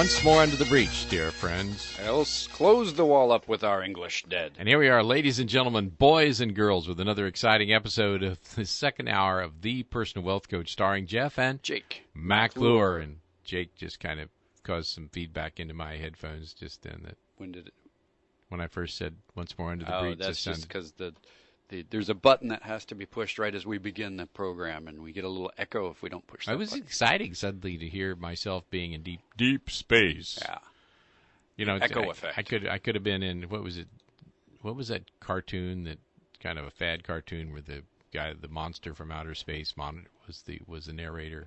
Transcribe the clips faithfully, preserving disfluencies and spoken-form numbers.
once more under the breach, dear friends. Else close the wall up with our English dead. And here we are, ladies and gentlemen, boys and girls, with another exciting episode of the second hour of The Personal Wealth Coach, starring Jeff and Jake McClure. And Jake just kind of caused some feedback into my headphones just then. That When did it? When I first said once more under the Oh, breach. that's it just sounded- because the, the there's a button that has to be pushed right as we begin the program, and we get a little echo if we don't push that I was button. exciting suddenly to hear myself being in deep, deep space. Yeah. You know, Echo I, effect. I could, I could have been in what was it? What was that cartoon? That kind of a fad cartoon where the guy, the monster from outer space, mon- was the was the narrator.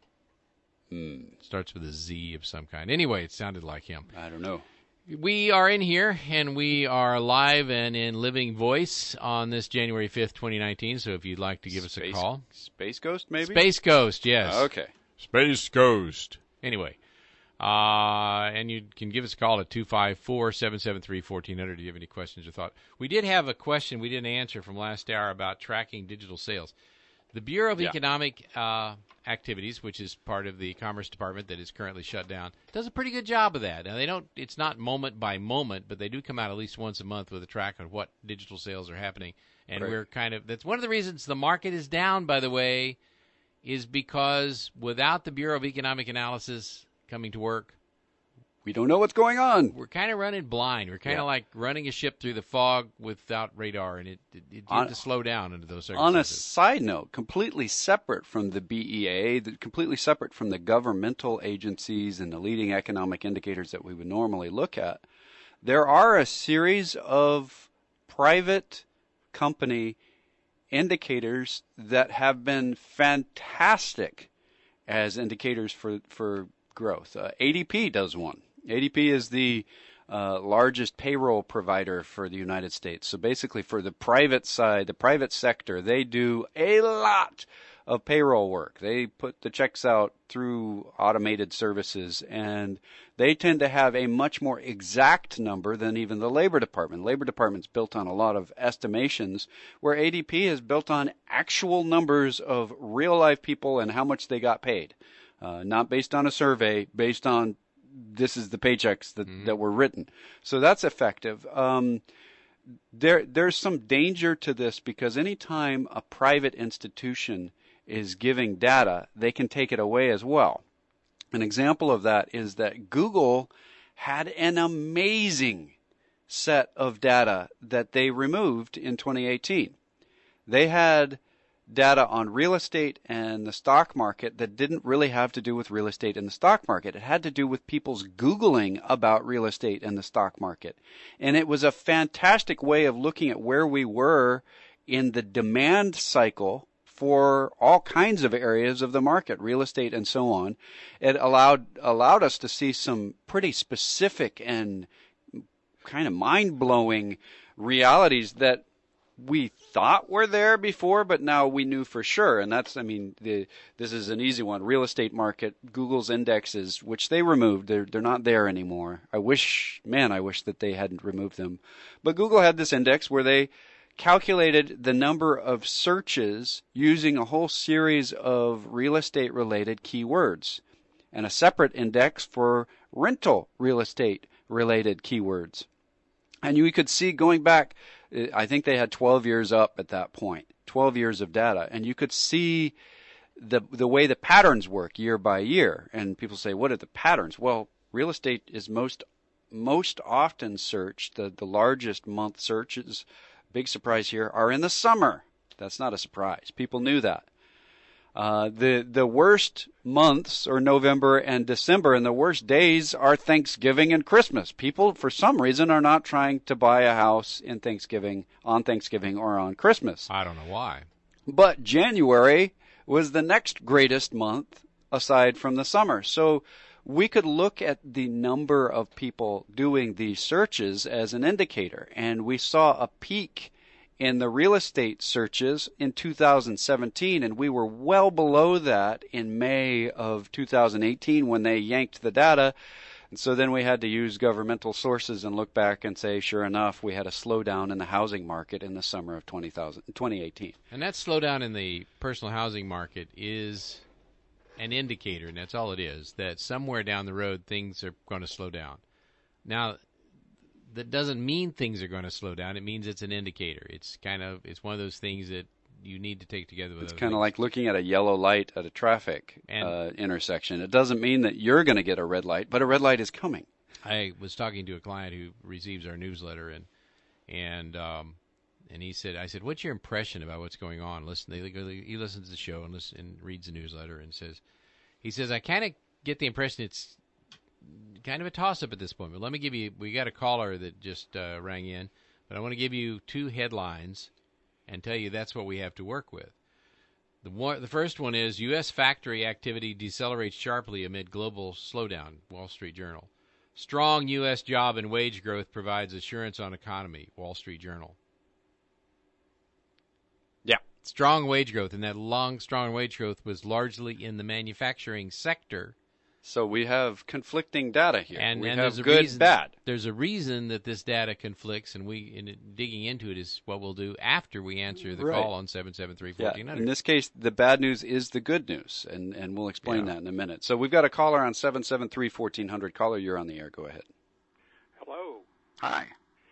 Hmm. Starts with a Z of some kind. Anyway, it sounded like him. I don't know. We are in here, and we are live and in living voice on this January fifth, twenty nineteen. So if you'd like to give us Space, a call. Space Ghost, maybe? Space Ghost, yes. Okay. Space Ghost. Anyway, uh, and you can give us a call at two five four, seven seven three, one four zero zero. Do you have any questions or thought? We did have a question we didn't answer from last hour about tracking digital sales. The Bureau of Yeah. Economic uh, Activities, which is part of the Commerce Department that is currently shut down, does a pretty good job of that. Now, they don't. It's not moment by moment, but they do come out at least once a month with a track on what digital sales are happening. And Right. we're kind of that's one of the reasons the market is down, by the way, is because without the Bureau of Economic Analysis coming to work, We don't know what's going on. we're kind of running blind. We're kind of Yeah. like running a ship through the fog without radar, and it it, it On- had to slow down under those On a circumstances. side note, completely separate from the B E A, the, completely separate from the governmental agencies and the leading economic indicators that we would normally look at, there are a series of private company indicators that have been fantastic as indicators for, for growth. Uh, A D P does one. A D P is the uh, largest payroll provider for the United States. So basically for the private side, the private sector, they do a lot of payroll work. They put the checks out through automated services, and they tend to have a much more exact number than even the Labor Department. Labor Department's built on a lot of estimations, where A D P is built on actual numbers of real-life people and how much they got paid. Uh, not based on a survey, based on this is the paychecks that, Mm-hmm. that were written. So that's effective. Um, there, there's some danger to this because anytime a private institution is giving data, they can take it away as well. An example of that is that Google had an amazing set of data that they removed in twenty eighteen. They had data on real estate and the stock market that didn't really have to do with real estate and the stock market. It had to do with people's Googling about real estate and the stock market. And it was a fantastic way of looking at where we were in the demand cycle for all kinds of areas of the market, real estate and so on. It allowed allowed us to see some pretty specific and kind of mind-blowing realities that we thought were there before, but now we knew for sure. And that's, I mean, the, this is an easy one. Real estate market, Google's indexes, which they removed, they're, they're not there anymore. I wish, man, I wish that they hadn't removed them. But Google had this index where they calculated the number of searches using a whole series of real estate related keywords, and a separate index for rental real estate related keywords. And you could see going back, I think they had twelve years up at that point, twelve years of data, and you could see the the way the patterns work year by year. And people say, what are the patterns? Well, real estate is most most often searched. The, the largest month searches, big surprise here, are in the summer. That's not a surprise. People knew that. Uh, the the worst months are November and December, and the worst days are Thanksgiving and Christmas. People, for some reason, are not trying to buy a house in Thanksgiving, on Thanksgiving or on Christmas. I don't know why. But January was the next greatest month aside from the summer. So we could look at the number of people doing these searches as an indicator, and we saw a peak in the real estate searches in two thousand seventeen, and we were well below that in May of two thousand eighteen when they yanked the data. And so then we had to use governmental sources and look back and say, sure enough, we had a slowdown in the housing market in the summer of twenty eighteen. And that slowdown in the personal housing market is an indicator, and that's all it is, that somewhere down the road things are going to slow down. Now, that doesn't mean things are going to slow down. It means it's an indicator. It's kind of it's one of those things that you need to take together with It's other kind of things. like looking at a yellow light at a traffic And- uh, intersection. It doesn't mean that you're going to get a red light, but a red light is coming. I was talking to a client who receives our newsletter, and and um, and he said, I said, what's your impression about what's going on? Listen, they, he listens to the show and listen, and reads the newsletter, and says, he says, I kind of get the impression it's kind of a toss-up at this point. But let me give you, we got a caller that just uh, rang in, but I want to give you two headlines and tell you that's what we have to work with. The one, the first one is U S factory activity decelerates sharply amid global slowdown, Wall Street Journal. Strong U S job and wage growth provides assurance on economy, Wall Street Journal. Yeah. Strong wage growth, and that long, strong wage growth was largely in the manufacturing sector. So we have conflicting data here. And, we and have there's a good, reason, bad. There's a reason that this data conflicts, and we in digging into it is what we'll do after we answer the Right. call on seven seven three, Yeah. fourteen hundred. In this case, the bad news is the good news, and, and we'll explain Yeah. that in a minute. So we've got a caller on seven seven three, fourteen hundred. Caller, you're on the air. Go ahead. Hello. Hi.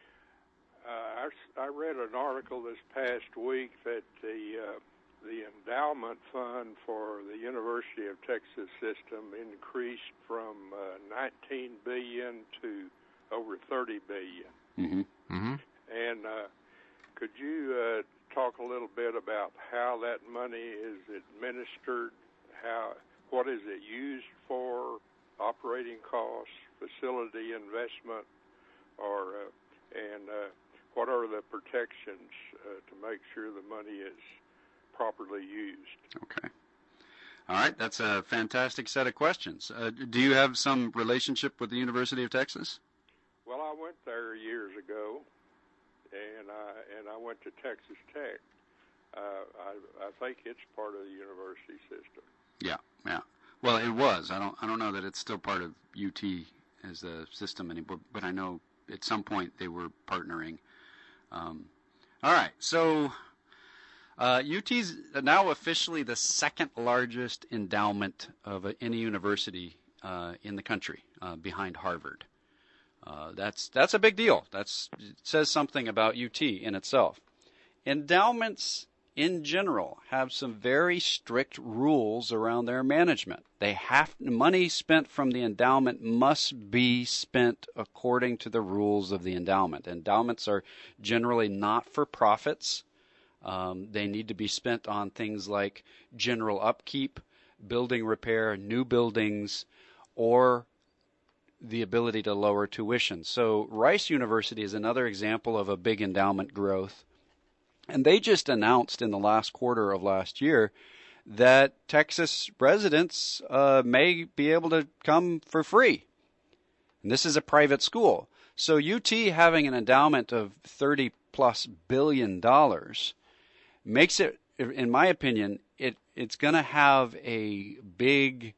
Uh, I, s- I read an article this past week that the uh, the endowment fund for the University of Texas system increased from uh, nineteen billion dollars to over thirty billion dollars. Mm-hmm. Mm-hmm. And uh, could you uh, talk a little bit about how that money is administered? How what is it used for? Operating costs, facility investment, or uh, and uh, what are the protections uh, to make sure the money is properly used? Okay. All right. That's a fantastic set of questions. Uh, do you have some relationship with the University of Texas? Well, I went there years ago, and I and I went to Texas Tech. Uh, I I think it's part of the university system. Yeah. Yeah. Well, it was. I don't. I don't know that it's still part of U T as a system anymore, but I know at some point they were partnering. Um, all right. So uh, U T's now officially the second largest endowment of a, any university uh, in the country, uh, behind Harvard. Uh, that's that's a big deal. That's it says something about U T in itself. Endowments in general have some very strict rules around their management. They have money spent from the endowment must be spent according to the rules of the endowment. Endowments are generally not for profits. Um, they need to be spent on things like general upkeep, building repair, new buildings, or the ability to lower tuition. So Rice University is another example of a big endowment growth. And they just announced in the last quarter of last year that Texas residents uh, may be able to come for free. And this is a private school. So U T having an endowment of thirty plus billion dollars makes it, in my opinion, it it's going to have a big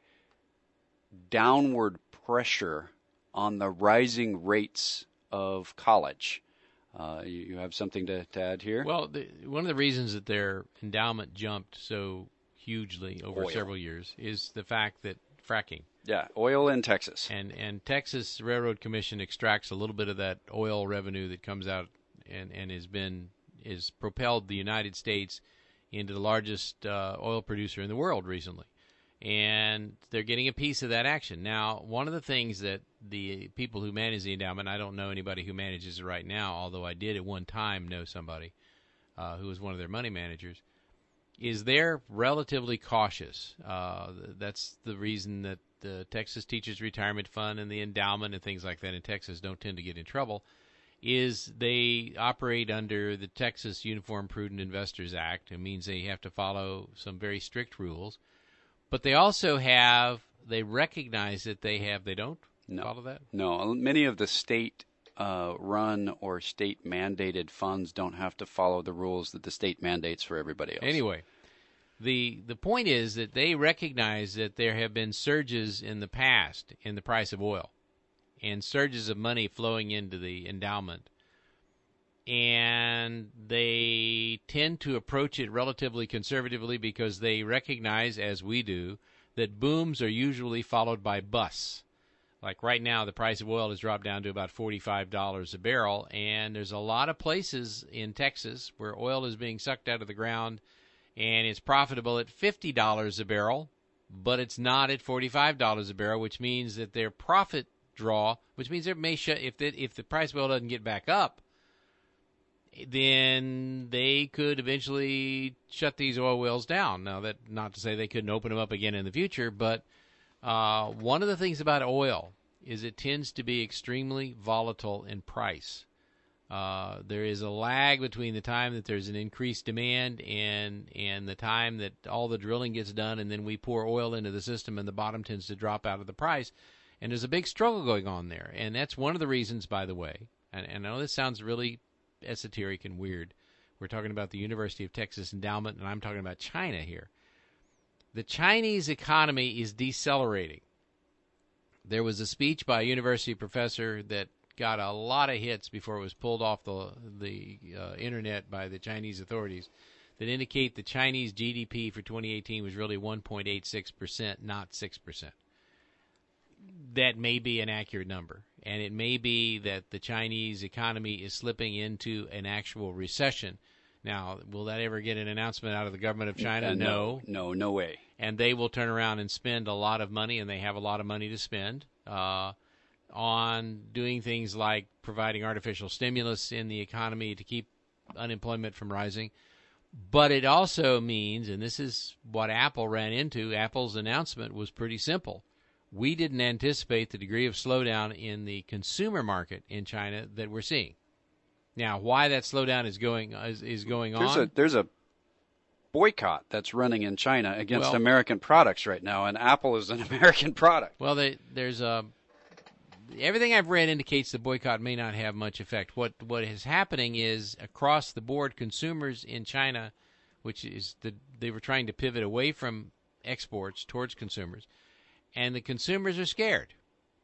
downward pressure on the rising rates of college. Uh, you, you have something to, to add here? Well, the, one of the reasons that their endowment jumped so hugely over Oil. several years is the fact that fracking. Yeah, oil in Texas. And and Texas Railroad Commission extracts a little bit of that oil revenue that comes out and, and has been is propelled the United States into the largest uh, oil producer in the world recently. And they're getting a piece of that action. Now, one of the things that the people who manage the endowment, I don't know anybody who manages it right now, although I did at one time know somebody uh, who was one of their money managers, is they're relatively cautious. Uh, that's the reason that the Texas Teachers Retirement Fund and the endowment and things like that in Texas don't tend to get in trouble, is they operate under the Texas Uniform Prudent Investors Act. It means they have to follow some very strict rules. But they also have, they recognize that they have, they don't No. follow that? No, many of the state uh, run or state mandated funds don't have to follow the rules that the state mandates for everybody else. Anyway, the the point is that they recognize that there have been surges in the past in the price of oil and surges of money flowing into the endowment. And they tend to approach it relatively conservatively because they recognize, as we do, that booms are usually followed by busts. Like right now, the price of oil has dropped down to about forty-five dollars a barrel, and there's a lot of places in Texas where oil is being sucked out of the ground, and it's profitable at fifty dollars a barrel, but it's not at forty-five dollars a barrel, which means that their profit draw, which means it may shut, if the, if the price of oil doesn't get back up, then they could eventually shut these oil wells down. Now, that not to say they couldn't open them up again in the future, but uh, one of the things about oil is it tends to be extremely volatile in price. Uh, there is a lag between the time that there's an increased demand and and the time that all the drilling gets done, and then we pour oil into the system, and the bottom tends to drop out of the price. And there's a big struggle going on there. And that's one of the reasons, by the way, and, and I know this sounds really esoteric and weird. We're talking about the University of Texas endowment, and I'm talking about China here. The Chinese economy is decelerating. There was a speech by a university professor that got a lot of hits before it was pulled off the the uh, internet by the Chinese authorities that indicate the Chinese G D P for twenty eighteen was really one point eight six percent, not six percent. That may be an accurate number, and it may be that the Chinese economy is slipping into an actual recession. Now, will that ever get an announcement out of the government of China? Uh, no. No, no, no way. And they will turn around and spend a lot of money, and they have a lot of money to spend, uh, on doing things like providing artificial stimulus in the economy to keep unemployment from rising. But it also means, and this is what Apple ran into, Apple's announcement was pretty simple. We didn't anticipate the degree of slowdown in the consumer market in China that we're seeing. Now, why that slowdown is going is, is going there's on? A, there's a boycott that's running in China against well, American products right now, and Apple is an American product. Well, they, there's a everything I've read indicates the boycott may not have much effect. What what is happening is across the board, consumers in China, which is the they were trying to pivot away from exports towards consumers, and the consumers are scared.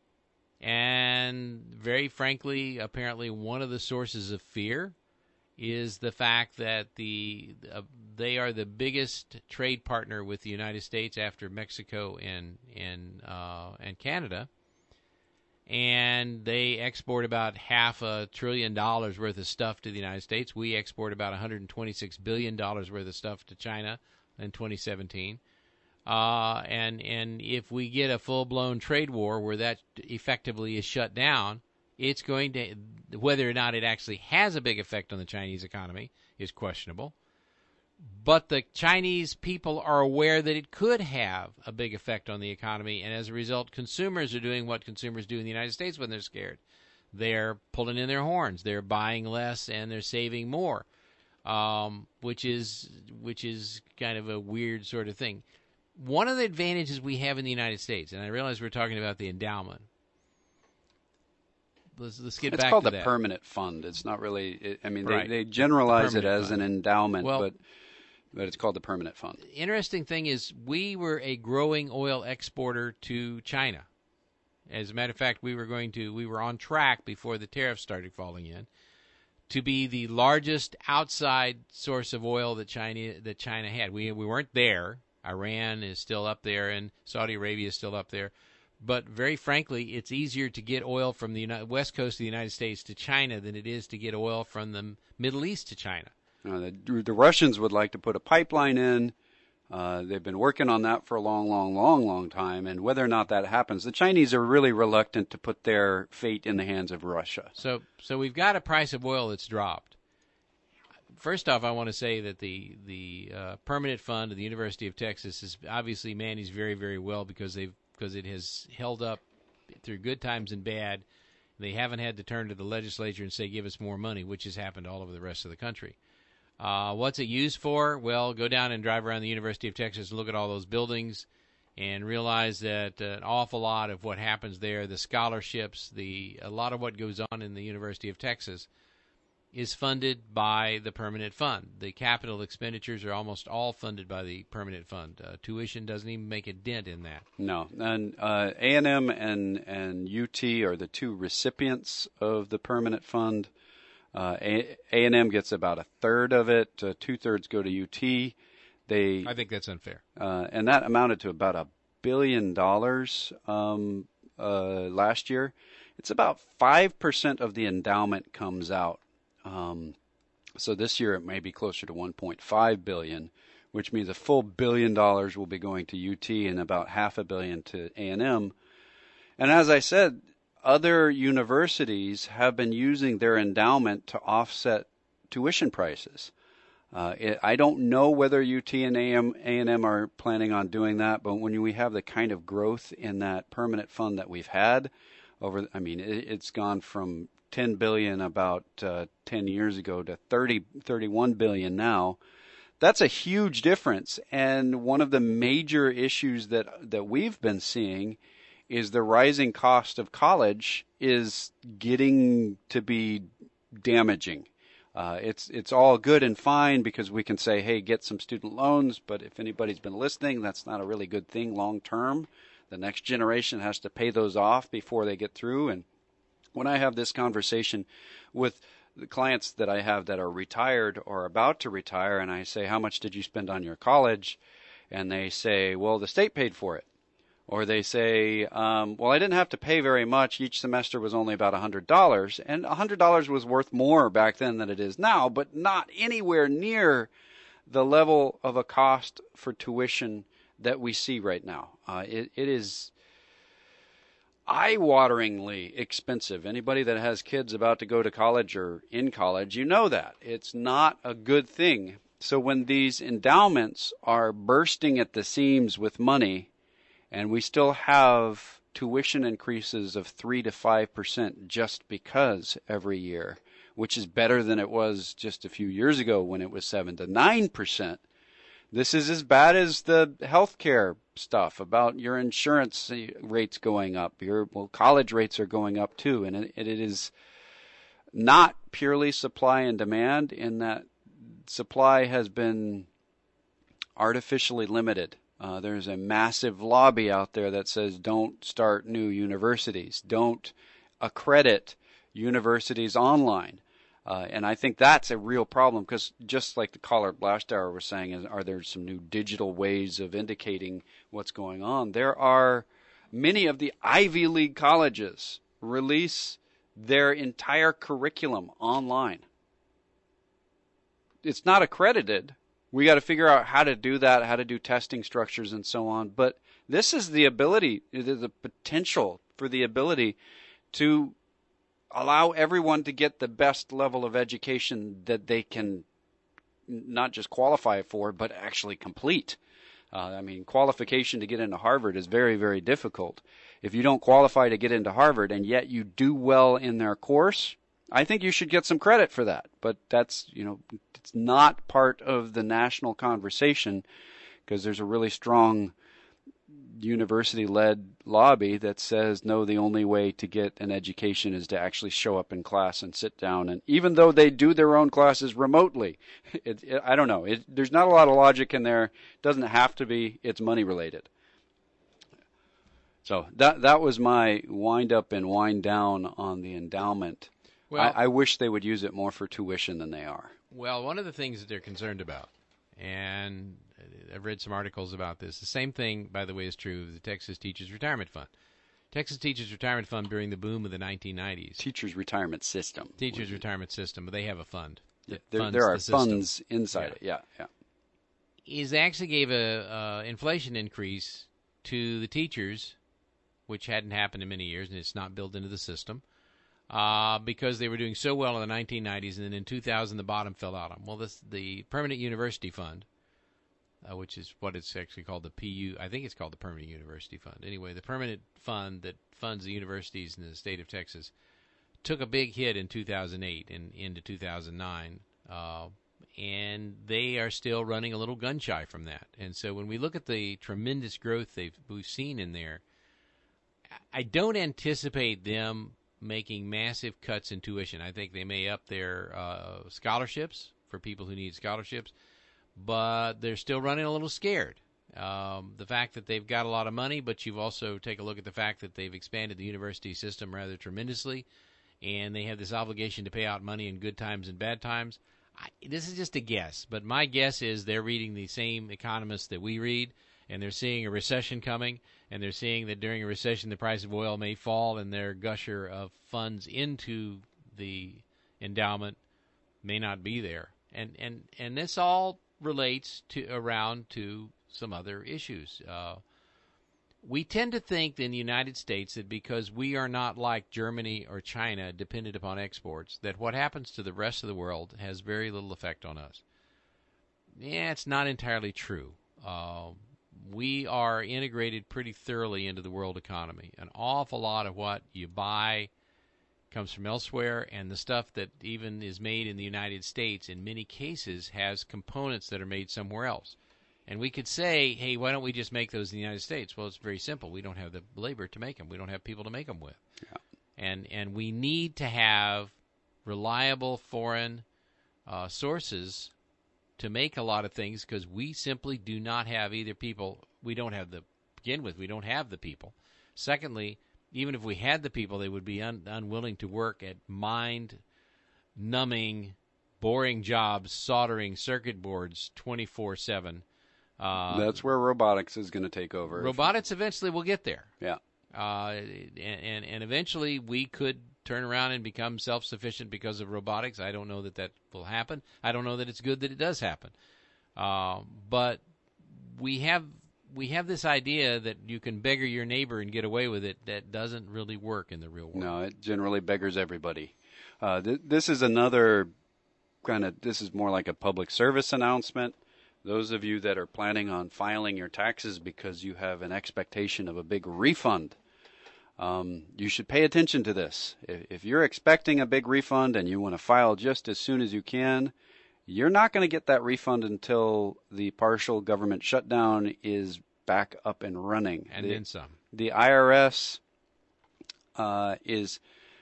And very frankly, apparently one of the sources of fear is the fact that the uh, they are the biggest trade partner with the United States after Mexico and and uh, and Canada, and they export about half a trillion dollars worth of stuff to the United States. We export about one hundred twenty-six billion dollars worth of stuff to China in twenty seventeen. Uh, and and if we get a full-blown trade war where that effectively is shut down, it's going to, whether or not it actually has a big effect on the Chinese economy is questionable. But the Chinese people are aware that it could have a big effect on the economy, and as a result, consumers are doing what consumers do in the United States when they're scared. They're pulling in their horns. They're buying less and they're saving more, um, which is which is kind of a weird sort of thing. One of the advantages we have in the United States, and I realize we're talking about the endowment. Let's, let's get it's back called to the that. permanent fund. It's not really, it, I mean, Right. they, they generalize The it permanent as fund. an endowment, Well, but but it's called the permanent fund. Interesting thing is we were a growing oil exporter to China. As a matter of fact, we were going to, we were on track before the tariffs started falling in to be the largest outside source of oil that China that China had. We we weren't there. Iran is still up there, and Saudi Arabia is still up there. But very frankly, it's easier to get oil from the United, west coast of the United States to China than it is to get oil from the Middle East to China. Uh, the, the Russians would like to put a pipeline in. Uh, they've been working on that for a long, long, long, long time. And whether or not that happens, the Chinese are really reluctant to put their fate in the hands of Russia. So, so we've got a price of oil that's dropped. First off, I want to say that the the uh, permanent fund of the University of Texas is obviously managed very, very well because they've because it has held up through good times and bad. They haven't had to turn to the legislature and say, give us more money, which has happened all over the rest of the country. Uh, what's it used for? Well, go down and drive around the University of Texas and look at all those buildings and realize that uh, an awful lot of what happens there, the scholarships, the a lot of what goes on in the University of Texas is funded by the permanent fund. The capital expenditures are almost all funded by the permanent fund. Uh, tuition doesn't even make a dent in that. No, and uh, A and M and and U T are the two recipients of the permanent fund. Uh, A and M gets about a third of it. Uh, two thirds go to U T. They, I think that's unfair. uh, and that amounted to about a billion dollars um, uh, last year. It's about five percent of the endowment comes out. Um, so this year it may be closer to one point five billion dollars, which means a full billion dollars will be going to U T and about half a billion to A and M. And as I said, other universities have been using their endowment to offset tuition prices. Uh, it, I don't know whether U T and A and M are planning on doing that, but when we have the kind of growth in that permanent fund that we've had over, I mean, it, it's gone from ten billion about uh, ten years ago to thirty, thirty-one billion now. That's a huge difference. And one of the major issues that that we've been seeing is the rising cost of college is getting to be damaging. Uh, it's it's all good and fine because we can say, hey, get some student loans, but if anybody's been listening, that's not a really good thing long term. The next generation has to pay those off before they get through. And when I have this conversation with the clients that I have that are retired or about to retire, and I say, how much did you spend on your college? And they say, well, the state paid for it. Or they say, um, well, I didn't have to pay very much. Each semester was only about one hundred dollars. And one hundred dollars was worth more back then than it is now, but not anywhere near the level of a cost for tuition that we see right now. Uh, it, it is eye-wateringly expensive. Anybody that has kids about to go to college or in college, you know that. It's not a good thing. So when these endowments are bursting at the seams with money, and we still have tuition increases of three to five percent just because every year, which is better than it was just a few years ago when it was seven to nine percent. This is as bad as the healthcare stuff about your insurance rates going up. Your well, college rates are going up too, and it, it is not purely supply and demand in that supply has been artificially limited. Uh, there's a massive lobby out there that says don't start new universities, don't accredit universities online. Uh, and I think that's a real problem because just like the caller last hour was saying, is, are there some new digital ways of indicating what's going on? There are many of the Ivy League colleges release their entire curriculum online. It's not accredited. We got to figure out how to do that, how to do testing structures and so on. But this is the ability, the potential for the ability to allow everyone to get the best level of education that they can not just qualify for, but actually complete. Uh, I mean, qualification to get into Harvard is very, very difficult. If you don't qualify to get into Harvard and yet you do well in their course, I think you should get some credit for that. But that's, you know, it's not part of the national conversation because there's a really strong university-led lobby that says, no, the only way to get an education is to actually show up in class and sit down. And even though they do their own classes remotely, it, it, I don't know. It, there's not a lot of logic in there. It doesn't have to be. It's money-related. So that that was my wind up and wind down on the endowment. Well, I, I wish they would use it more for tuition than they are. Well, one of the things that they're concerned about, and I've read some articles about this, the same thing, by the way, is true of the Texas Teachers Retirement Fund. Texas Teachers Retirement Fund during the boom of the nineteen nineties. Teachers Retirement System. Teachers Retirement System, but they have a fund. Yeah, there, there are the funds inside yeah. it, yeah. yeah. Is actually gave a uh, inflation increase to the teachers, which hadn't happened in many years, and it's not built into the system. Uh, because they were doing so well in the nineteen nineties, and then in two thousand the bottom fell out on them. Well, this the Permanent University Fund, uh, which is what it's actually called, the P U. I think it's called the Permanent University Fund. Anyway, the permanent fund that funds the universities in the state of Texas took a big hit in two thousand eight and into two thousand nine, uh, and they are still running a little gun shy from that. And so when we look at the tremendous growth they've we've seen in there, I don't anticipate them making massive cuts in tuition. I think they may up their uh, scholarships for people who need scholarships, but they're still running a little scared. Um, the fact that they've got a lot of money, but you've also take a look at the fact that they've expanded the university system rather tremendously, and they have this obligation to pay out money in good times and bad times. I, this is just a guess, but my guess is they're reading the same economists that we read, and they're seeing a recession coming, and they're seeing that during a recession the price of oil may fall, and their gusher of funds into the endowment may not be there. And and, and this all relates to around to some other issues. Uh, we tend to think in the United States that because we are not like Germany or China dependent upon exports, that what happens to the rest of the world has very little effect on us. Yeah, it's not entirely true. Uh, we are integrated pretty thoroughly into the world economy. An awful lot of what you buy comes from elsewhere, and the stuff that even is made in the United States in many cases has components that are made somewhere else. And we could say, hey, why don't we just make those in the United States? Well, it's very simple. We don't have the labor to make them. We don't have people to make them with. Yeah. And and we need to have reliable foreign uh, sources to make a lot of things, because we simply do not have either people. We don't have the, begin with, we don't have the people. Secondly, even if we had the people, they would be un, unwilling to work at mind-numbing, boring jobs, soldering circuit boards twenty-four seven. Uh, That's where robotics is going to take over. Robotics eventually will get there. Yeah. Uh, and, and, and eventually we could turn around and become self-sufficient because of robotics. I don't know that that will happen. I don't know that it's good that it does happen. Uh, but we have we have this idea that you can beggar your neighbor and get away with it. That doesn't really work in the real world. No, it generally beggars everybody. Uh, th- this is another kind of, this is more like a public service announcement. Those of you that are planning on filing your taxes because you have an expectation of a big refund, um, you should pay attention to this. If, if you're expecting a big refund and you want to file just as soon as you can, you're not going to get that refund until the partial government shutdown is back up and running. And the, then some. The I R S uh, is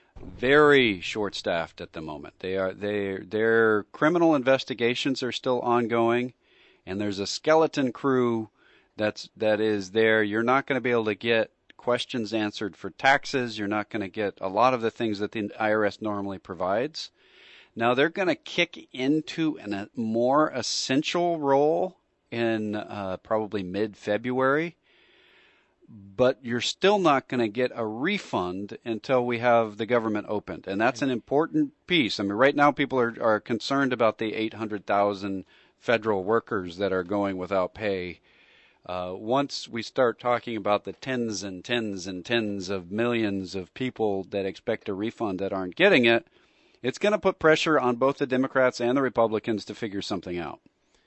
very short-staffed at the moment. They are they their criminal investigations are still ongoing, and there's a skeleton crew that's that is there. You're not going to be able to get questions answered for taxes. You're not going to get a lot of the things that the I R S normally provides. Now they're going to kick into an, a more essential role in uh, probably mid-February, but you're still not going to get a refund until we have the government opened, and that's an important piece. I mean, right now people are, are concerned about the eight hundred thousand federal workers that are going without pay. Uh, once we start talking about the tens and tens and tens of millions of people that expect a refund that aren't getting it, it's going to put pressure on both the Democrats and the Republicans to figure something out.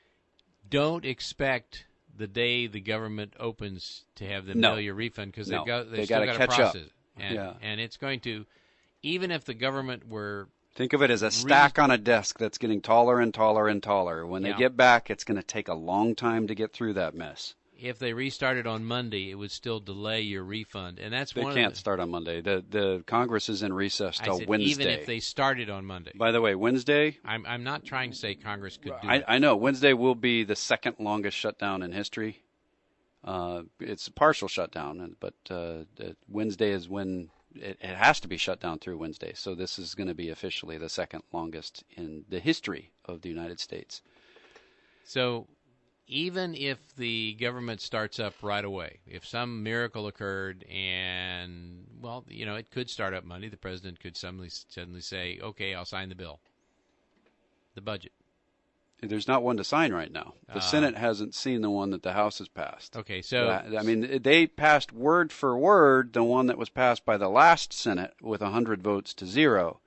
Don't expect the day the government opens to have them No. mail your refund, because No. they've got, they've They still gotta got to catch process up. it. And, Yeah. and it's going to, even if the government were, Think of it as a stack on a desk that's getting taller and taller and taller. When they Yeah. get back, it's going to take a long time to get through that mess. if they restarted on Monday, it would still delay your refund. And that's They one can't of the, start on Monday. The the Congress is in recess I till said, Wednesday. even if they started on Monday. By the way, Wednesday, I'm I'm not trying to say Congress could do I, it. I know Wednesday will be the second longest shutdown in history. Uh, it's a partial shutdown, but uh, Wednesday is when it, it has to be shut down through Wednesday. So this is going to be officially the second longest in the history of the United States. So even if the government starts up right away, if some miracle occurred and, well, you know, it could start up Monday, the president could suddenly suddenly say, okay, I'll sign the bill, the budget. There's not one to sign right now. The Uh, Senate hasn't seen the one that the House has passed. Okay, so I mean, they passed word for word the one that was passed by the last Senate with one hundred votes to zero.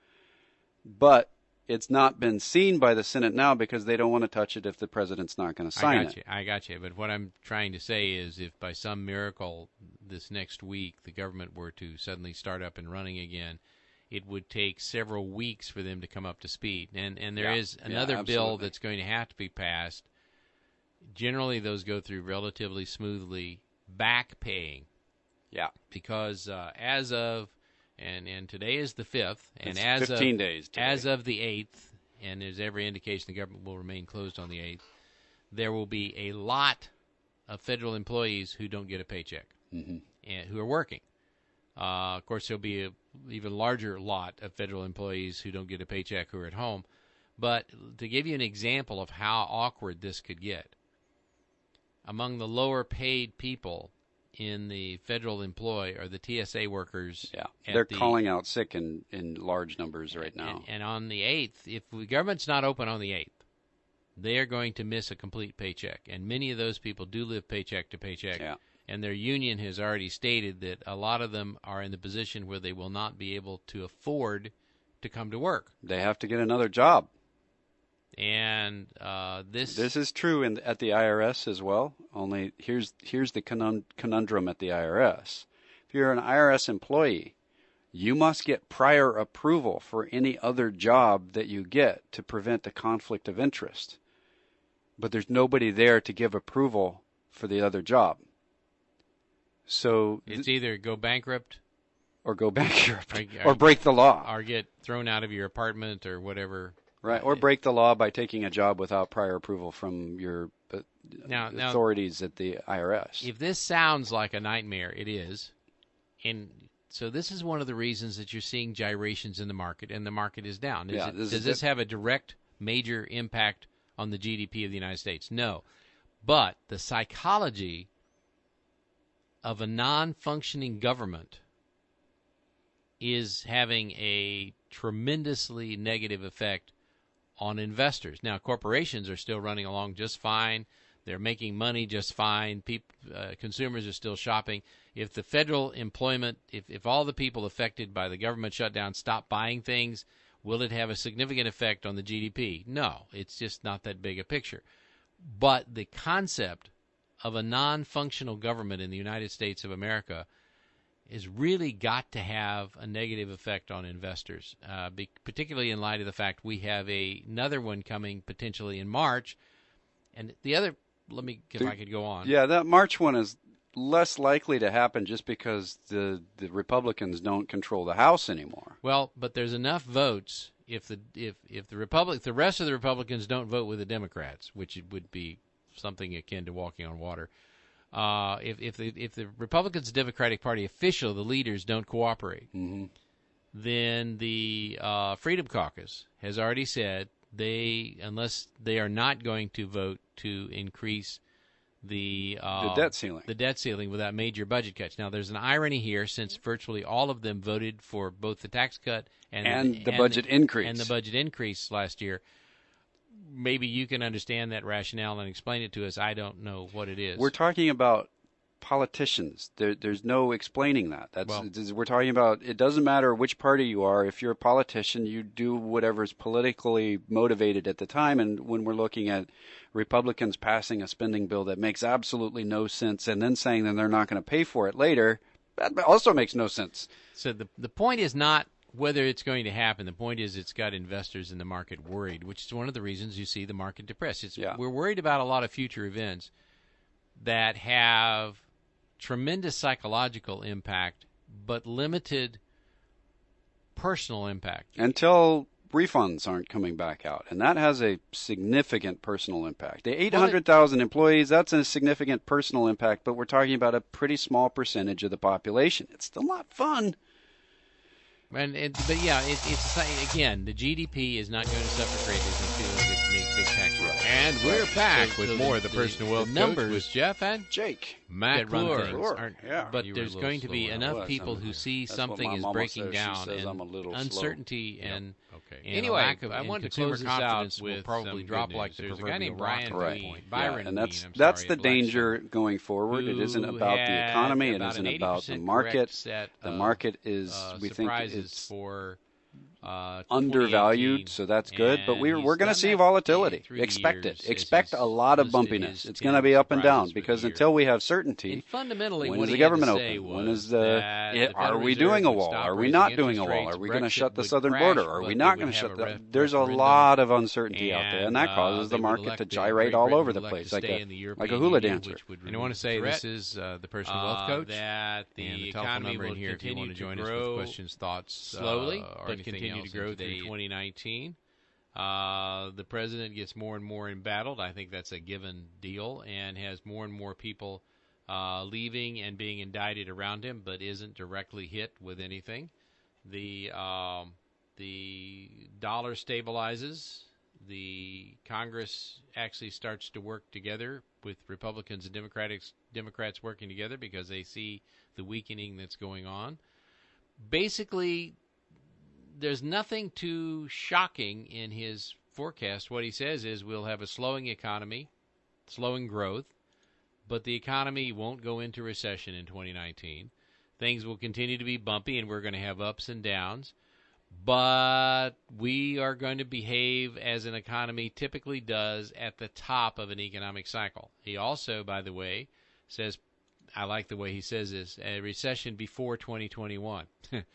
But it's not been seen by the Senate now because they don't want to touch it if the president's not going to sign I got it. you. I got you. But what I'm trying to say is, if by some miracle this next week the government were to suddenly start up and running again, it would take several weeks for them to come up to speed. And and there Yeah. is Yeah, another bill absolutely. that's going to have to be passed. Generally, those go through relatively smoothly. Back paying, Yeah. because uh, as of and and today is the fifth, and It's as fifteen of days today. as of the eighth, and there's every indication the government will remain closed on the eighth, there will be a lot of federal employees who don't get a paycheck Mm-hmm. and who are working. Uh, of course, there'll be a even larger lot of federal employees who don't get a paycheck who are at home. But to give you an example of how awkward this could get, among the lower paid people in the federal employ are the T S A workers. Yeah, at they're the, calling out sick in, in large numbers right now. And, and on the eighth, if the government's not open on the eighth, they are going to miss a complete paycheck. And many of those people do live paycheck to paycheck. Yeah. And their union has already stated that a lot of them are in the position where they will not be able to afford to come to work. They have to get another job. And uh, this This is true in, at the I R S as well. Only here's here's the conun- conundrum at the I R S. If you're an I R S employee, you must get prior approval for any other job that you get to prevent a conflict of interest. But there's nobody there to give approval for the other job. So it's either go bankrupt or go bankrupt or, or break the law or get thrown out of your apartment or whatever. Right, or break the law by taking a job without prior approval from your uh, now, now, authorities at the I R S. If this sounds like a nightmare, it is. And so this is one of the reasons that you're seeing gyrations in the market, and the market is down. Is yeah, it, this does is this it. have a direct, major impact on the G D P of the United States? No. But the psychology of a non-functioning government is having a tremendously negative effect on investors. Now, corporations are still running along just fine. They're making money just fine. People, uh, consumers are still shopping. If the federal employment, if, if all the people affected by the government shutdown stop buying things, will it have a significant effect on the G D P? No, it's just not that big a picture. But the concept of a non-functional government in the United States of America has really got to have a negative effect on investors, uh, be, particularly in light of the fact we have a, another one coming potentially in March. And the other, let me, if the, I could go on. Yeah, that March one is less likely to happen just because the, the Republicans don't control the House anymore. Well, but there's enough votes if the if if the Republic the rest of the Republicans don't vote with the Democrats, which it would be something akin to walking on water. Uh, if if the if the Republicans, Democratic Party official, the leaders don't cooperate, mm-hmm. then the uh, Freedom Caucus has already said they, unless they are not going to vote to increase the uh, the debt ceiling, the debt ceiling without major budget cuts. Now, there's an irony here, since virtually all of them voted for both the tax cut and and the, the and budget the, increase and the budget increase last year. Maybe you can understand that rationale and explain it to us. I don't know what it is. We're talking about politicians. There, there's no explaining that. That's Well, we're talking about. It doesn't matter which party you are. If you're a politician, you do whatever's politically motivated at the time. And when we're looking at Republicans passing a spending bill that makes absolutely no sense, and then saying that they're not going to pay for it later, that also makes no sense. So the the point is not whether it's going to happen. The point is it's got investors in the market worried, which is one of the reasons you see the market depressed. It's, yeah. We're worried about a lot of future events that have tremendous psychological impact, but limited personal impact. Until refunds aren't coming back out, and that has a significant personal impact. The eight hundred thousand employees, that's a significant personal impact, but we're talking about a pretty small percentage of the population. It's still not fun. And, and but yeah, it, it's again, the G D P is not going to suffer greatly from feeling that big, big tax rate. And we're back So- with so more the- of the personal the wealth numbers coach with Jeff and Jake. Matt that run Clure. things Sure, aren't- yeah. but You were there's a going to little be slow. enough I was. people I'm- who see that's what something my is mama breaking says. She down, says and I'm a little slow. uncertainty and, Okay. and Anyway, a lack of I and wanted to consumer close this out confidence will with probably some drop good like news. the There's a guy proverbial named rock Brian on Right. point. Bean. Byron yeah, and that's Bean, I'm that's sorry, the at Blackstone, danger going forward. It isn't who about the had economy. It about isn't an about the eighty percent market. correct set The of, market is, uh, we think, surprises it's for uh, undervalued, twenty eighteen, so that's good. But and we're he's we're going to done see that volatility. through the Expect years it. as Expect he's a lot of listed bumpiness. his It's ten going to be up and surprises down for the because year. until we have And certainty, fundamentally, when what is the he had to government say open? was When is the, that it- the are Federal we Reserve doing a would wall? stop Are we raising not doing a interest wall? rates, Are we going to Brexit shut the would southern crash, border? Are but we they not would going to have shut a the? ref- There's a referendum, lot of uncertainty out there, and and that uh, causes they the would market elect to the gyrate Great all Britain over would the elect place to like stay a in the like a European hula Union, dancer. which would And I want to say remove the this threat. is uh, the personal Uh, wealth coach. that and the the telephone economy number will in here if you continue want to to join us grow with questions, thoughts, slowly, uh, or but anything continue else to grow in through today's- twenty nineteen. Uh, the president gets more and more embattled. I think that's a given deal, and has more and more people uh, leaving and being indicted around him, but isn't directly hit with anything. The um, the dollar stabilizes. The Congress actually starts to work together with Republicans and Democrats Democrats working together because they see the weakening that's going on. Basically, there's nothing too shocking in his forecast. What he says is we'll have a slowing economy, slowing growth, but the economy won't go into recession in twenty nineteen. Things will continue to be bumpy, and we're going to have ups and downs, but we are going to behave as an economy typically does at the top of an economic cycle. He also, by the way, says, I like the way he says this, a recession before twenty twenty-one.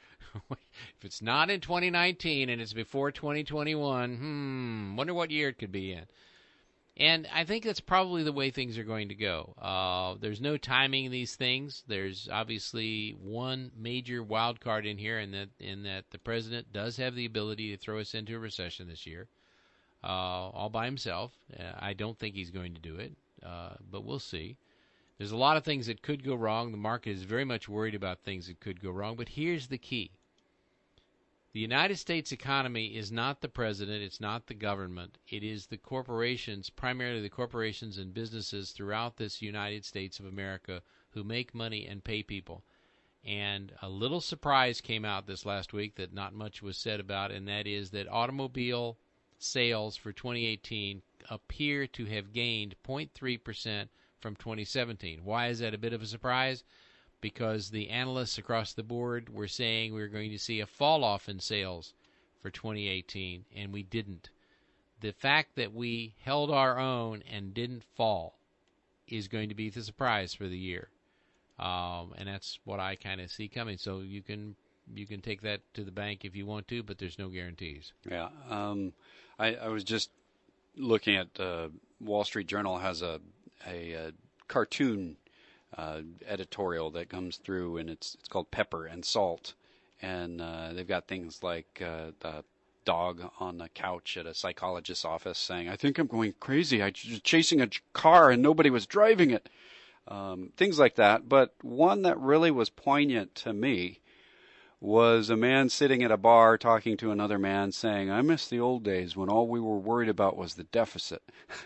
If it's not in twenty nineteen and it's before twenty twenty-one, hmm, wonder what year it could be in. And I think that's probably the way things are going to go. Uh, there's no timing in these things. There's obviously one major wild card in here, in that in that the president does have the ability to throw us into a recession this year, uh, all by himself. Uh, I don't think he's going to do it, uh, but we'll see. There's a lot of things that could go wrong. The market is very much worried about things that could go wrong, but here's the key. The United States economy is not the president, it's not the government, it is the corporations, primarily the corporations and businesses throughout this United States of America who make money and pay people. And a little surprise came out this last week that not much was said about, and that is that automobile sales for twenty eighteen appear to have gained zero point three percent from twenty seventeen. Why is that a bit of a surprise? Because the analysts across the board were saying we were going to see a fall-off in sales for twenty eighteen, and we didn't. The fact that we held our own and didn't fall is going to be the surprise for the year, um, and that's what I kind of see coming. So you can you can take that to the bank if you want to, but there's no guarantees. Yeah, um, I, I was just looking at uh, Wall Street Journal has a a, a cartoon Uh, editorial that comes through, and it's it's called Pepper and Salt, and uh, they've got things like uh, the dog on the couch at a psychologist's office saying, "I think I'm going crazy. I was chasing a car and nobody was driving it." Um, things like that. But one that really was poignant to me was a man sitting at a bar talking to another man saying, "I miss the old days when all we were worried about was the deficit."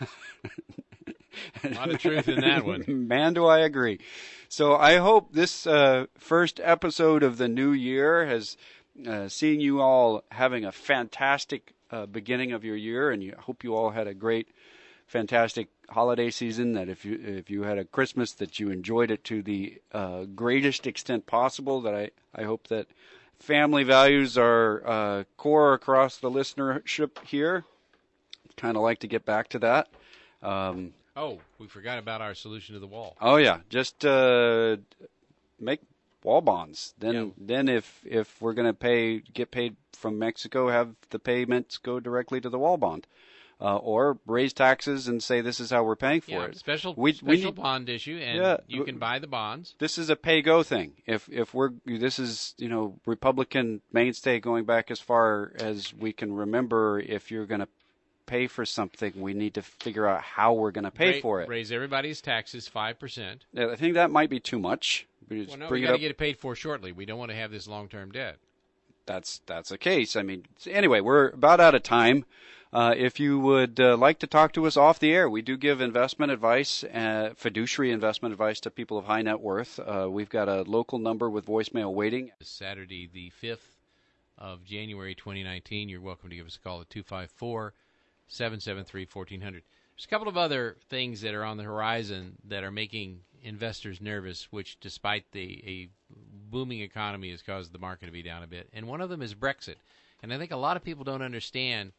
A lot of truth in that one. Man, do I agree. So I hope this uh, first episode of the new year has uh, seen you all having a fantastic uh, beginning of your year, and you, I hope you all had a great, fantastic holiday season, that if you if you had a Christmas, that you enjoyed it to the uh, greatest extent possible, that I, I hope that family values are uh, core across the listenership here. Kind of like to get back to that. Um, Oh, we forgot about our solution to the wall. Oh yeah, just uh, make wall bonds. Then, Yeah. then if if we're going to pay, get paid from Mexico, have the payments go directly to the wall bond, uh, or raise taxes and say this is how we're paying for Yeah, it. special We- we special need- bond issue, and Yeah, you can buy the bonds. This is a pay go thing. If if we're this is you know Republican mainstay going back as far as we can remember. If you're going to pay for something, we need to figure out how we're going to pay Ra- for it. Raise everybody's taxes five percent. I think that might be too much. We just Well, no, bring we it got to up. get it paid for shortly. We don't want to have this long-term debt. That's that's the case. I mean, anyway, we're about out of time. Uh, if you would uh, like to talk to us off the air, we do give investment advice, uh, fiduciary investment advice to people of high net worth. Uh, we've got a local number with voicemail waiting. Saturday, the fifth of January, twenty nineteen. You're welcome to give us a call at two five four, seven seven three, one four zero zero. There's a couple of other things that are on the horizon that are making investors nervous, which, despite the a booming economy, has caused the market to be down a bit. And one of them is Brexit. And I think a lot of people don't understand.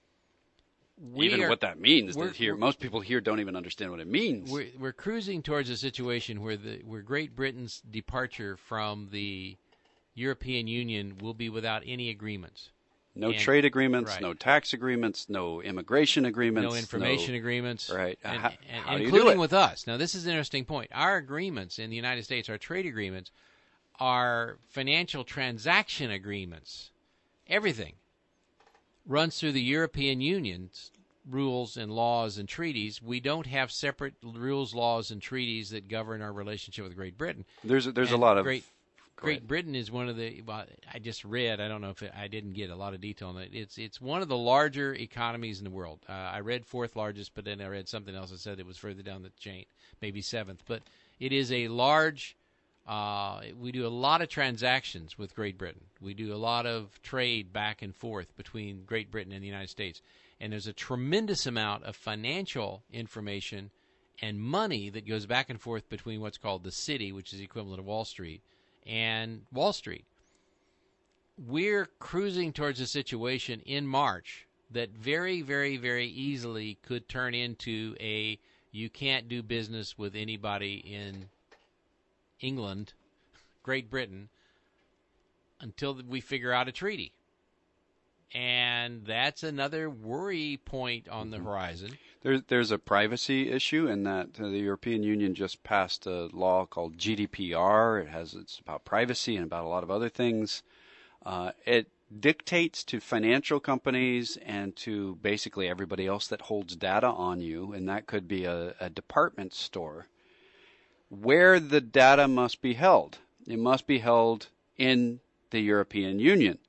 We even are, what that means. we're- That here, we're- most people here don't even understand what it means. We're, we're cruising towards a situation where the where Great Britain's departure from the European Union will be without any agreements. No and- trade agreements, right. no tax agreements, no immigration agreements, No information agreements. Right. And, How- and how do you do including it? with us. Now, this is an interesting point. Our agreements in the United States, our trade agreements, are financial transaction agreements. Everything runs through the European Union's rules and laws and treaties. We don't have separate rules, laws, and treaties that govern our relationship with Great Britain. There's a, there's a And lot of Great Great ahead. Britain is one of the. Well, I just read. I don't know if it, I didn't get a lot of detail on it. It's it's one of the larger economies in the world. Uh, I read fourth largest, but then I read something else that said it was further down the chain, maybe seventh. But it is a large. Uh, we do a lot of transactions with Great Britain. We do a lot of trade back and forth between Great Britain and the United States, and there's a tremendous amount of financial information and money that goes back and forth between what's called the city, which is the equivalent of Wall Street, and Wall Street. We're cruising towards a situation in March that very, very, very easily could turn into a you can't do business with anybody in England, Great Britain, until we figure out a treaty. And that's another worry point on the horizon. There's there's a privacy issue in that uh, the European Union just passed a law called G D P R. It has it's about privacy and about a lot of other things. Uh, it dictates to financial companies and to basically everybody else that holds data on you, and that could be a, a department store, where the data must be held. It must be held in the European Union.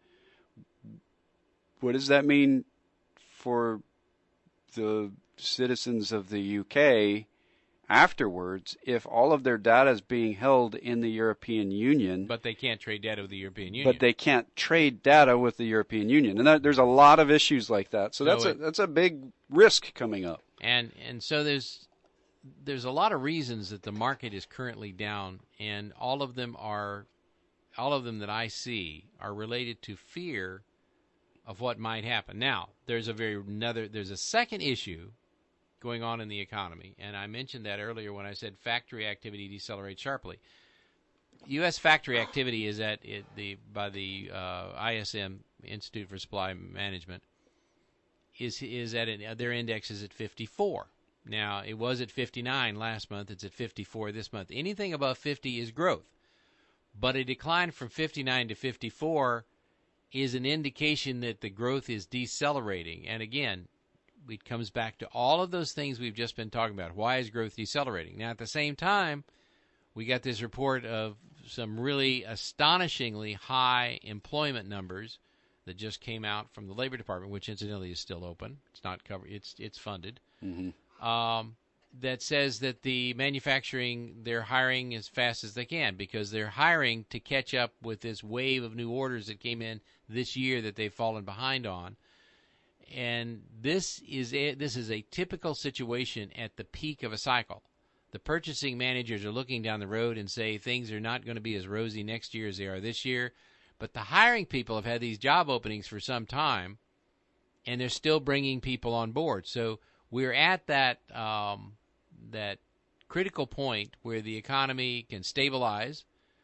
What does that mean for the citizens of the U K afterwards if all of their data is being held in the European Union? But they can't trade data with the European Union. But they can't trade data with the European Union. And that, there's a lot of issues like that. So that's No, a it- that's a big risk coming up. And and so there's there's a lot of reasons that the market is currently down, and all of them are all of them that I see are related to fear of what might happen. Now, there's a very another there's a second issue going on in the economy, and I mentioned that earlier when I said factory activity decelerates sharply. U S factory activity is at it, the by the uh, I S M Institute for Supply Management is is at an, their index is at fifty-four. Now, it was at fifty-nine last month. It's at fifty-four this month. Anything above fifty is growth. But a decline from fifty-nine to fifty-four is an indication that the growth is decelerating. And again, it comes back to all of those things we've just been talking about. Why is growth decelerating? Now, at the same time, we got this report of some really astonishingly high employment numbers that just came out from the Labor Department, which incidentally is still open. It's not covered. It's it's funded. Mm-hmm. Um, that says that the manufacturing, they're hiring as fast as they can because they're hiring to catch up with this wave of new orders that came in this year that they've fallen behind on. And this is a, this is a typical situation at the peak of a cycle. The purchasing managers are looking down the road and say things are not going to be as rosy next year as they are this year. But the hiring people have had these job openings for some time, and they're still bringing people on board. So we're at that um, that critical point where the economy can stabilize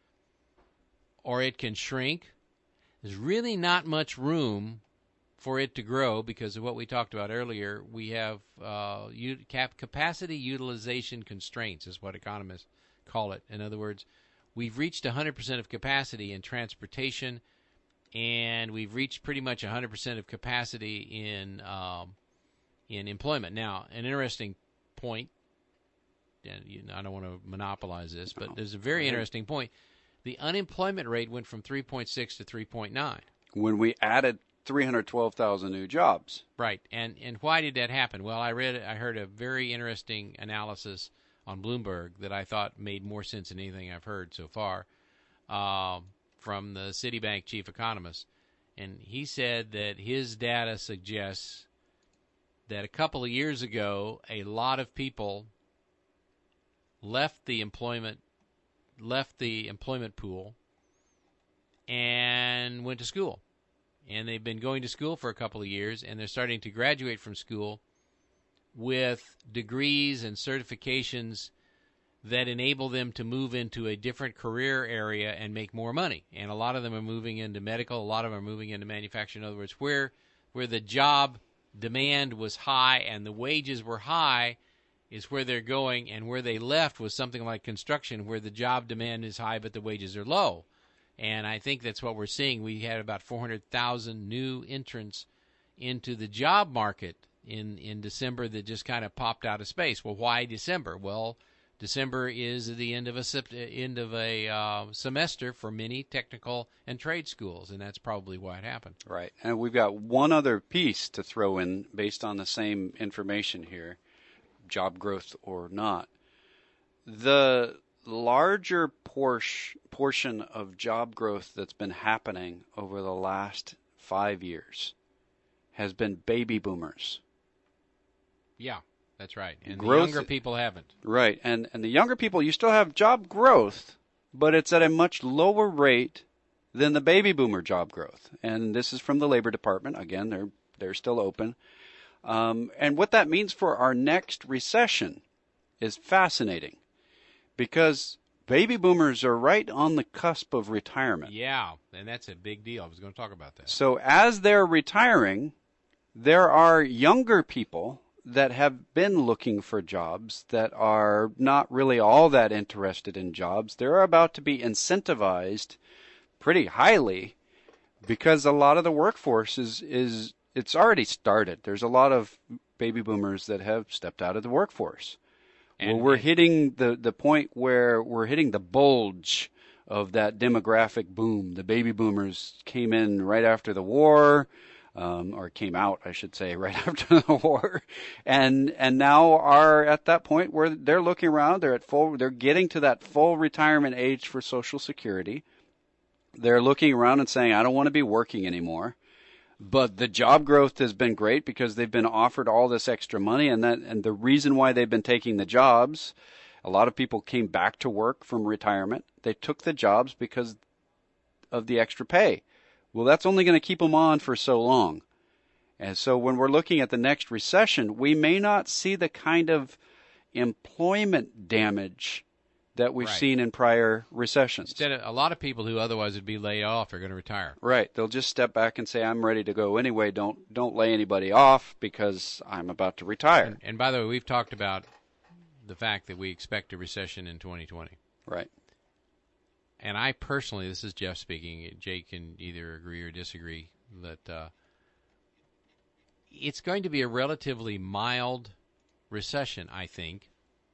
or it can shrink. There's really not much room for it to grow because of what we talked about earlier. We have uh, u- cap- capacity utilization constraints is what economists call it. In other words, we've reached one hundred percent of capacity in transportation, and we've reached pretty much one hundred percent of capacity in um, in employment. Now, an interesting point, and you know, I don't want to monopolize this, but there's a very interesting point. The unemployment rate went from three point six to three point nine. When we added three hundred twelve thousand new jobs. Right, and and why did that happen? Well, I read, I heard a very interesting analysis on Bloomberg that I thought made more sense than anything I've heard so far um, from the Citibank chief economist, and he said that his data suggests that a couple of years ago, a lot of people left the employment left the employment pool and went to school. And they've been going to school for a couple of years, and they're starting to graduate from school with degrees and certifications that enable them to move into a different career area and make more money. And a lot of them are moving into medical, a lot of them are moving into manufacturing. In other words, where where the job demand was high and the wages were high is where they're going, and where they left was something like construction, where the job demand is high but the wages are low. And I think that's what we're seeing. We had about four hundred thousand new entrants into the job market in, in December that just kind of popped out of space. Well, why December? Well, December is the end of a sep- end of a uh, semester for many technical and trade schools, and that's probably why it happened. Right. And we've got one other piece to throw in based on the same information here, job growth or not. The larger por- portion of job growth that's been happening over the last five years has been baby boomers. Yeah, that's right. And Growth- the younger people haven't. Right. And and the younger people, you still have job growth, but it's at a much lower rate than the baby boomer job growth. And this is from the Labor Department. Again, they're they're still open. Um, and what that means for our next recession is fascinating, because baby boomers are right on the cusp of retirement. Yeah, and that's a big deal. I was going to talk about that. So as they're retiring, there are younger people that have been looking for jobs that are not really all that interested in jobs. They're about to be incentivized pretty highly because a lot of the workforce is, is it's already started. There's a lot of baby boomers that have stepped out of the workforce. And, well, we're and, hitting the, the point where we're hitting the bulge of that demographic boom. The baby boomers came in right after the war. Um, or came out, I should say, right after the war, and and now are at that point where they're looking around. They're at full. They're getting to that full retirement age for Social Security. They're looking around and saying, "I don't want to be working anymore." But the job growth has been great because they've been offered all this extra money, and that and the reason why they've been taking the jobs, a lot of people came back to work from retirement. They took the jobs because of the extra pay. Well, that's only going to keep them on for so long. And so when we're looking at the next recession, we may not see the kind of employment damage that we've Right. seen in prior recessions. Instead of a lot of people who otherwise would be laid off are going to retire. Right. They'll just step back and say, I'm ready to go anyway. Don't don't lay anybody off because I'm about to retire. And, and by the way, we've talked about the fact that we expect a recession in twenty twenty. Right. And I personally, this is Jeff speaking, Jake can either agree or disagree, that uh, it's going to be a relatively mild recession, I think.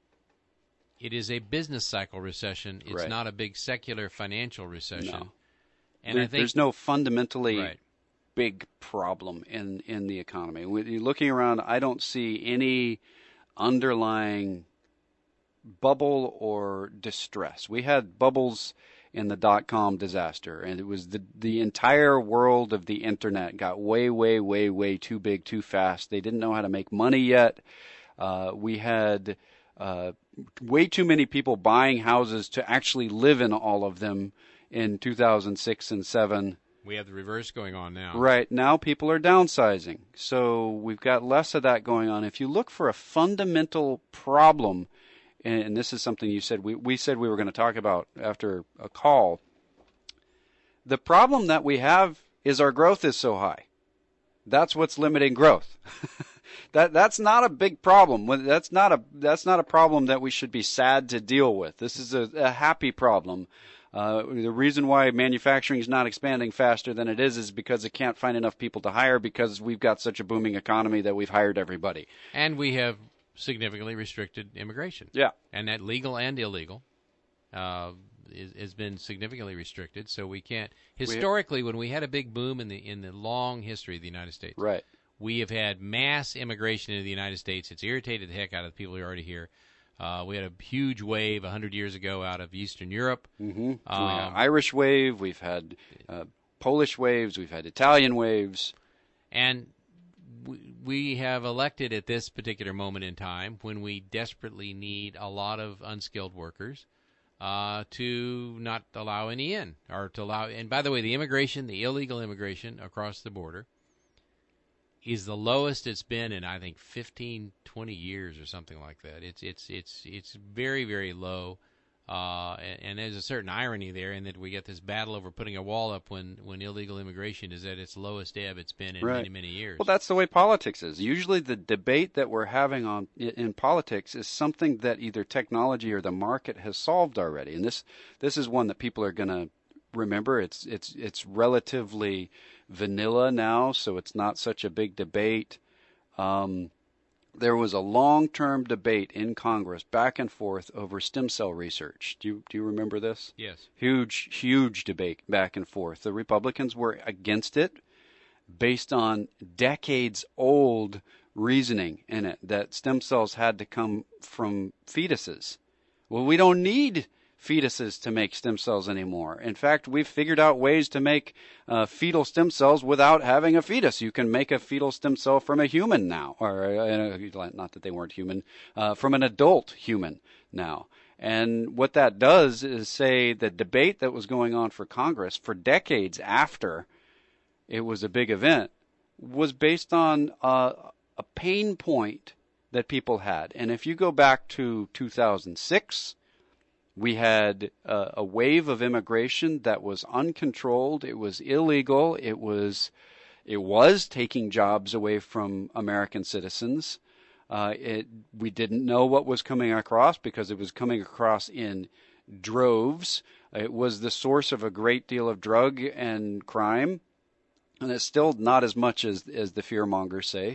It is a business cycle recession. It's Right. not a big secular financial recession. No. And There- I think there's no fundamentally right. big problem in, in the economy. When you're looking around, I don't see any underlying bubble or distress. We had bubbles in the dot-com disaster, and it was the the entire world of the internet got way, way, way, way too big, too fast. They didn't know how to make money yet. Uh, we had uh, way too many people buying houses to actually live in all of them in two thousand six and seven. We have the reverse going on now. Right. Now people are downsizing. So we've got less of that going on. If you look for a fundamental problem, and this is something you said, we, we said we were going to talk about after a call, the problem that we have is our growth is so high. That's what's limiting growth. that that's not a big problem. That's not a that's not a problem that we should be sad to deal with. This is a, a happy problem. Uh, the reason why manufacturing is not expanding faster than it is is because it can't find enough people to hire because we've got such a booming economy that we've hired everybody. And we have significantly restricted immigration. Yeah. And that legal and illegal uh, is, has been significantly restricted. So we can't historically, when we had a big boom in the in the long history of the United States, Right. we have had mass immigration into the United States. It's irritated the heck out of the people who are already here. Uh, we had a huge wave one hundred years ago out of Eastern Europe. Mm-hmm. Um, we had Irish wave. We've had uh, Polish waves. We've had Italian waves. And we, we have elected at this particular moment in time, when we desperately need a lot of unskilled workers, uh, to not allow any in, or to allow. And by the way, the immigration, the illegal immigration across the border, is the lowest it's been in, I think, fifteen, twenty years or something like that. It's it's it's it's very, very low. Uh, and, and there's a certain irony there in that we get this battle over putting a wall up when, when illegal immigration is at its lowest ebb it's been in Right. many, many years. Well, that's the way politics is. Usually the debate that we're having on in politics is something that either technology or the market has solved already. And this this is one that people are going to remember. It's it's it's relatively vanilla now, so it's not such a big debate. Um, there was a long-term debate in Congress back and forth over stem cell research. Do you, do you remember this? Yes. Huge, huge debate back and forth. The Republicans were against it based on decades-old reasoning in it that stem cells had to come from fetuses. Well, we don't need fetuses to make stem cells anymore. In fact, we've figured out ways to make uh, fetal stem cells without having a fetus. You can make a fetal stem cell from a human now, or uh, not that they weren't human, uh, from an adult human now. And what that does is say the debate that was going on for Congress for decades after it was a big event was based on uh, a pain point that people had. And if you go back to two thousand six, we had uh, a wave of immigration that was uncontrolled. It was illegal. It was it was taking jobs away from American citizens. Uh, it, we didn't know what was coming across because it was coming across in droves. It was the source of a great deal of drug and crime, and it's still not as much as, as the fearmongers say.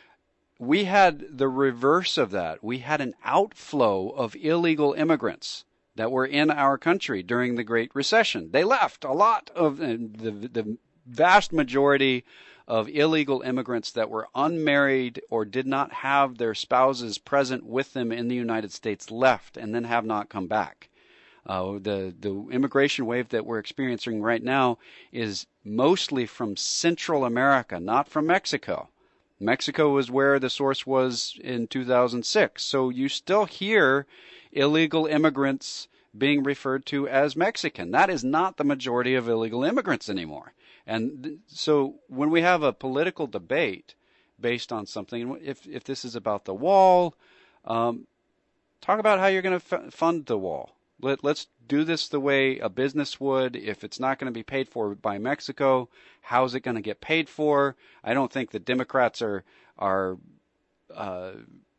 We had the reverse of that. We had an outflow of illegal immigrants that were in our country during the Great Recession. They left. A lot of uh, the, the vast majority of illegal immigrants that were unmarried or did not have their spouses present with them in the United States left and then have not come back. Uh, the, the immigration wave that we're experiencing right now is mostly from Central America, not from Mexico. Mexico was where the source was in two thousand six. So you still hear illegal immigrants being referred to as Mexican. That is not the majority of illegal immigrants anymore. And th- so when we have a political debate based on something, if if this is about the wall, um, talk about how you're going to f- fund the wall. Let, let's do this the way a business would. If it's not going to be paid for by Mexico, how's it going to get paid for? I don't think the Democrats are are uh,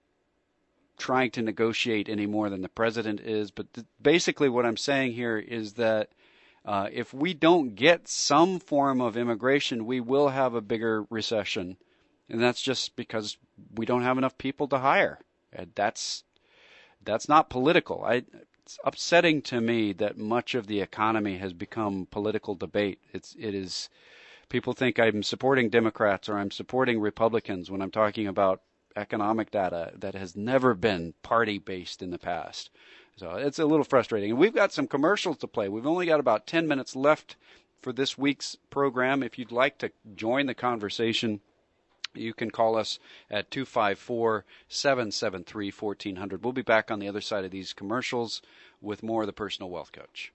trying to negotiate any more than the president is. But th- basically what I'm saying here is that uh, if we don't get some form of immigration, we will have a bigger recession. And that's just because we don't have enough people to hire. And that's that's not political. I It's upsetting to me that much of the economy has become political debate. It's it is people think I'm supporting Democrats or I'm supporting Republicans when I'm talking about economic data that has never been party-based in the past. So it's a little frustrating. And we've got some commercials to play. We've only got about ten minutes left for this week's program. If you'd like to join the conversation, you can call us at two five four, seven seven three, one four zero zero. We'll be back on the other side of these commercials with more of the Personal Wealth Coach.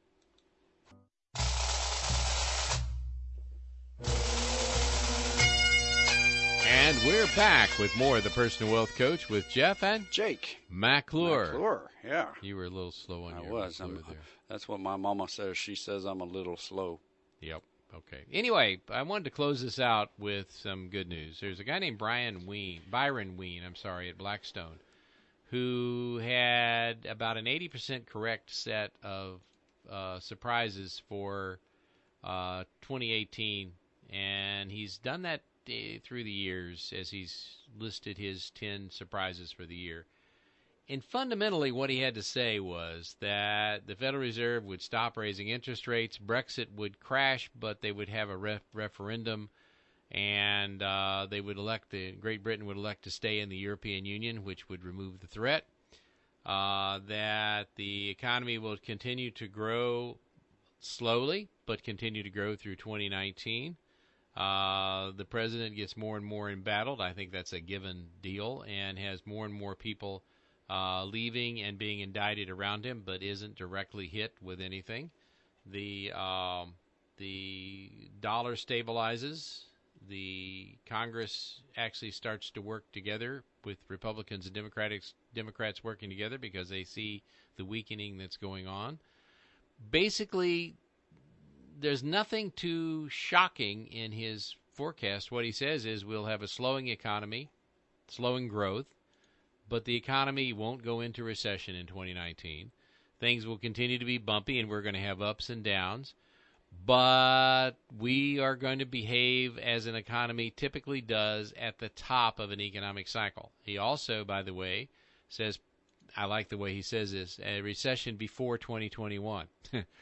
And we're back with more of the Personal Wealth Coach with Jeff and Jake McClure. McClure, yeah. You were a little slow on I your was. McClure I'm, there. that's what my mama says. She says I'm a little slow. Yep. Okay. Anyway, I wanted to close this out with some good news. There's a guy named Brian Ween, Byron Ween, I'm sorry, at Blackstone, who had about an eighty percent correct set of uh, surprises for uh, twenty eighteen, and he's done that uh, through the years as he's listed his ten surprises for the year. And fundamentally, what he had to say was that the Federal Reserve would stop raising interest rates, Brexit would crash, but they would have a ref- referendum, and uh, they would elect the Great Britain would elect to stay in the European Union, which would remove the threat. Uh, that the economy will continue to grow slowly, but continue to grow through twenty nineteen. Uh, the president gets more and more embattled. I think that's a given deal, and has more and more people Uh, leaving and being indicted around him, but isn't directly hit with anything. The um, the dollar stabilizes. The Congress actually starts to work together with Republicans and Democrats, Democrats working together because they see the weakening that's going on. Basically, there's nothing too shocking in his forecast. What he says is we'll have a slowing economy, slowing growth, but the economy won't go into recession in twenty nineteen. Things will continue to be bumpy, and we're going to have ups and downs. but we are going to behave as an economy typically does at the top of an economic cycle. He also, by the way, says, I like the way he says this, a recession before twenty twenty-one.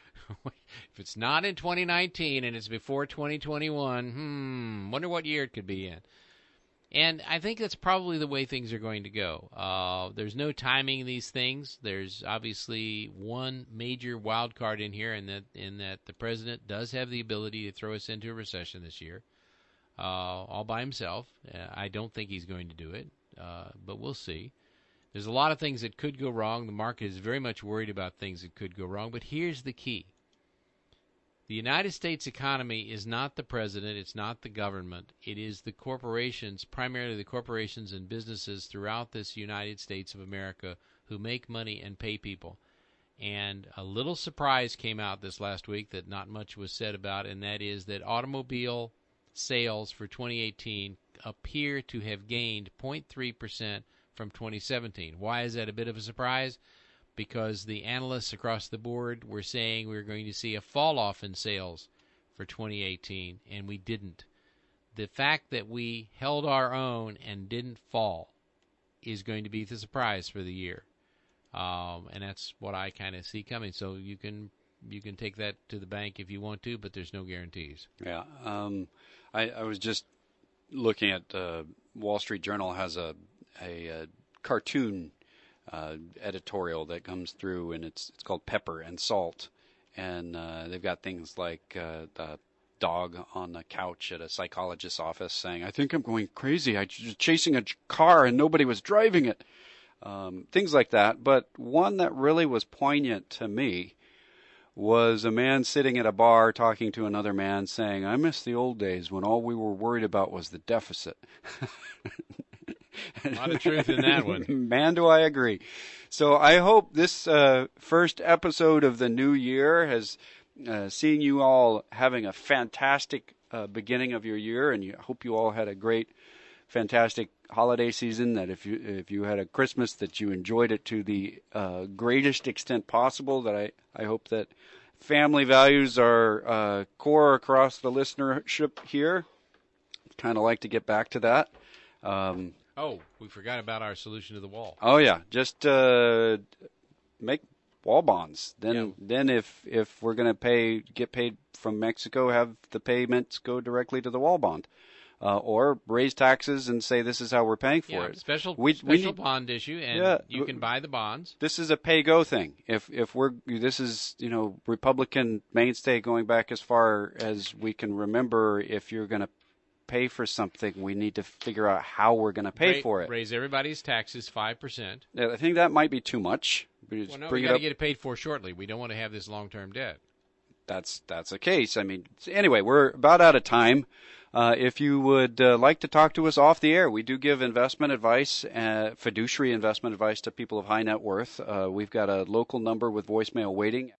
If it's not in twenty nineteen and it's before twenty twenty-one, hmm, wonder what year it could be in. And I think that's probably the way things are going to go. Uh, there's no timing in these things. There's obviously one major wild card in here, in that in that the president does have the ability to throw us into a recession this year, uh, all by himself. Uh, I don't think he's going to do it, uh, but we'll see. There's a lot of things that could go wrong. The market is very much worried about things that could go wrong. But here's the key. The United States economy is not the president, it's not the government, it is the corporations, primarily the corporations and businesses throughout this United States of America who make money and pay people. And a little surprise came out this last week that not much was said about, and that is that automobile sales for twenty eighteen appear to have gained zero point three percent from twenty seventeen. Why is that a bit of a surprise? Because the analysts across the board were saying we were going to see a fall-off in sales for twenty eighteen, and we didn't. The fact that we held our own and didn't fall is going to be the surprise for the year, um, and that's what I kind of see coming. So you can you can take that to the bank if you want to, but there's no guarantees. Yeah, um, I, I was just looking at uh, Wall Street Journal has a a, a cartoon Uh, editorial that comes through, and it's it's called Pepper and Salt, and uh, they've got things like uh, the dog on the couch at a psychologist's office saying, "I think I'm going crazy. I was chasing a car and nobody was driving it." Um, things like that. But one that really was poignant to me was a man sitting at a bar talking to another man saying, "I miss the old days when all we were worried about was the deficit." A lot of truth in that one. Man, do I agree. So I hope this uh, first episode of the new year has uh, seen you all having a fantastic uh, beginning of your year, and you hope you all had a great, fantastic holiday season. That if you if you had a Christmas, that you enjoyed it to the uh, greatest extent possible. That I, I hope that family values are uh, core across the listenership here. Kind of like to get back to that. Um, Oh, we forgot about our solution to the wall. Oh yeah, just uh, make wall bonds. Then, Yeah. then if if we're gonna pay, get paid from Mexico, have the payments go directly to the wall bond, uh, or raise taxes and say this is how we're paying for Yeah, it. special We- special we need- bond issue, and Yeah, you can buy the bonds. This is a pay go thing. If if we're this is you know Republican mainstay going back as far as we can remember. If you're gonna pay for something, we need to figure out how we're going to pay Ra- for it. Raise everybody's taxes five percent. Yeah, I think that might be too much. We just Well, no, bring we it got to up. get it paid for shortly. We don't want to have this long-term debt. That's that's the case. I mean, anyway, we're about out of time. Uh, if you would uh, like to talk to us off the air, we do give investment advice, uh, fiduciary investment advice to people of high net worth. Uh, we've got a local number with voicemail waiting.